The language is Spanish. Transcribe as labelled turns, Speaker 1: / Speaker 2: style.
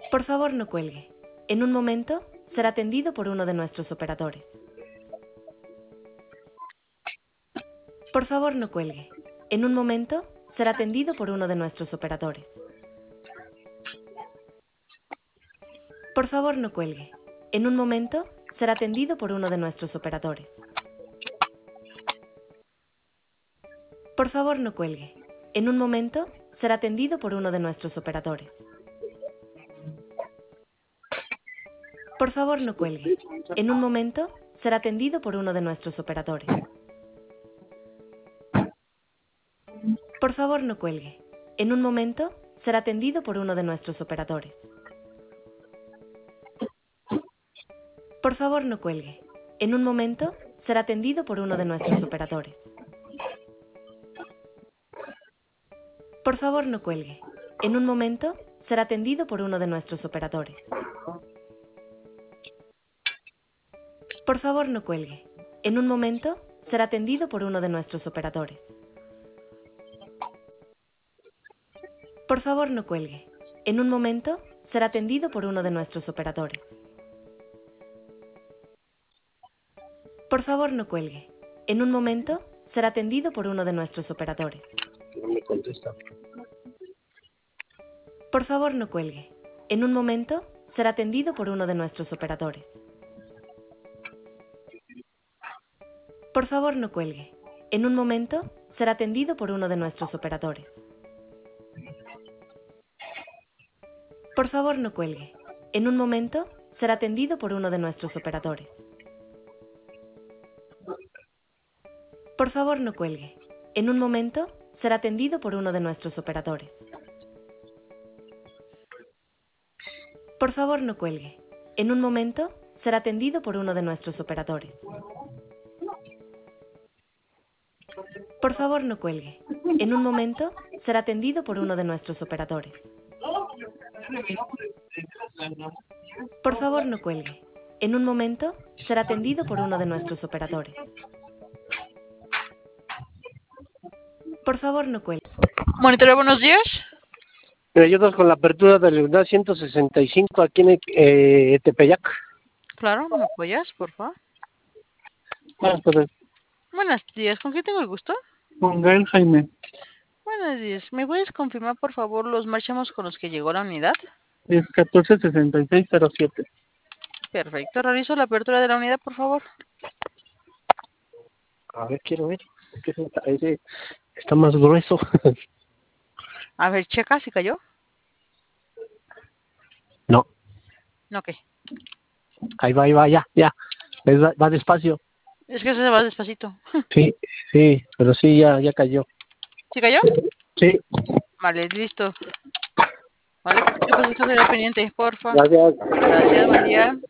Speaker 1: Por favor, no cuelgue. En un momento, será atendido por uno de nuestros operadores. Por favor, no cuelgue. En un momento, será atendido por uno de nuestros operadores. Por favor, no cuelgue. En un momento, será atendido por uno de nuestros operadores. Por favor, no cuelgue. En un momento, será atendido por uno de nuestros operadores. Por favor, no cuelgue. En un momento, será atendido por uno de nuestros operadores. Por favor, no cuelgue. En un momento, será atendido por uno de nuestros operadores. Por favor, no cuelgue. En un momento, será atendido por uno de nuestros operadores. Por favor, no cuelgue. En un momento, será atendido por uno de nuestros operadores. Por favor, no cuelgue. En un momento, será atendido por uno de nuestros operadores. Por favor, no cuelgue. En un momento, será atendido por uno de nuestros operadores. Por favor, no cuelgue. En un momento, será atendido por uno de nuestros operadores.
Speaker 2: No me contesta.
Speaker 1: Por favor, no cuelgue. En un momento, será atendido por uno de nuestros operadores. Por favor, no cuelgue. En un momento, será atendido por uno de nuestros operadores. Por favor, no cuelgue. En un momento, será atendido por uno de nuestros operadores. Por favor, no cuelgue. En un momento, será atendido por uno de nuestros operadores. Por favor, no cuelgue. En un momento, será atendido por uno de nuestros operadores. Por favor, no cuelgue. En un momento, será atendido por uno de nuestros operadores. Por favor, no cuelgue. En un momento, será atendido por uno de nuestros operadores. Por favor, no cuelgue.
Speaker 3: Monitoreo, buenos días.
Speaker 2: ¿Me ayudas con la apertura de la unidad 165 aquí en Tepeyac?
Speaker 3: Claro, ¿me apoyas, por favor?
Speaker 2: Pues,
Speaker 3: Buenos días, ¿con quién tengo el gusto?
Speaker 4: Con Gael Jaime.
Speaker 3: Buenos días, ¿me puedes confirmar, por favor, los marchamos con los que llegó la unidad?
Speaker 4: Es 146607.
Speaker 3: Perfecto, realizo la apertura de la unidad, por favor.
Speaker 2: a ver, quiero ver. Ese está más grueso.
Speaker 3: A ver, checa si cayó.
Speaker 2: No,
Speaker 3: No, ¿qué?
Speaker 2: ahí va, ya. Va despacio.
Speaker 3: Es que se va despacito.
Speaker 2: Sí, pero sí, ya cayó.
Speaker 3: ¿Sí cayó?
Speaker 2: Sí,
Speaker 3: Vale, listo. Vale, cualquier cosa estoy al pendiente, porfa.
Speaker 2: gracias.
Speaker 3: Gracias, buen día.